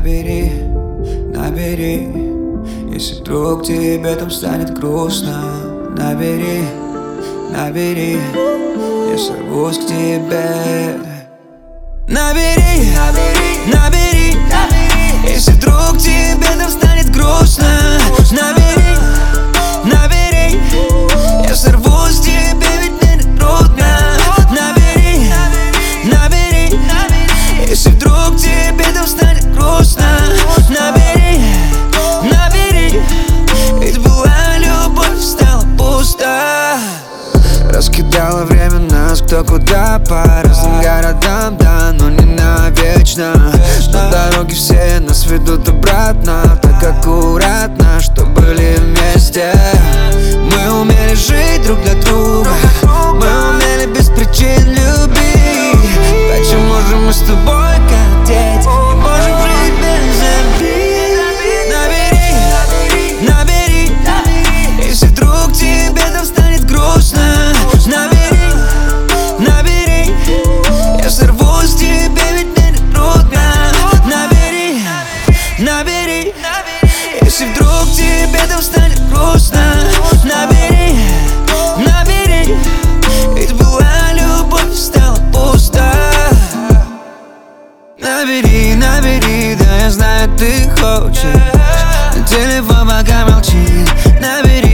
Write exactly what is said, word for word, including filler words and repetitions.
Набери, набери, если вдруг тебе там станет грустно. Набери, набери, я сорвусь к тебе. Набери, набери, набери, если вдруг тебе там станет грустно. Набери, набери, я сорвусь к тебе, ведь мне не трудно. Набери, набери, если вдруг тебе там станет грустно. Набери, набери, ведь была любовь, стала пуста. Раскидала время нас кто куда по разным городам, да, но не навечно. Но дороги все нас ведут обратно, так аккуратно, что были вместе. Мы умели жить друг для друга, мы умели без причин любить. Почему же мы с тобой как дети не можем жить без обид? Набери, набери, если вдруг тебе там станет грустно. Набери, набери, я сорвусь к тебе, ведь мне не трудно. Набери, набери, если вдруг тебе там станет грустно. Набери, набери, ведь была любовь, стала пуста. Набери, набери, да я знаю ты хочешь, но телефон пока молчит. Набери,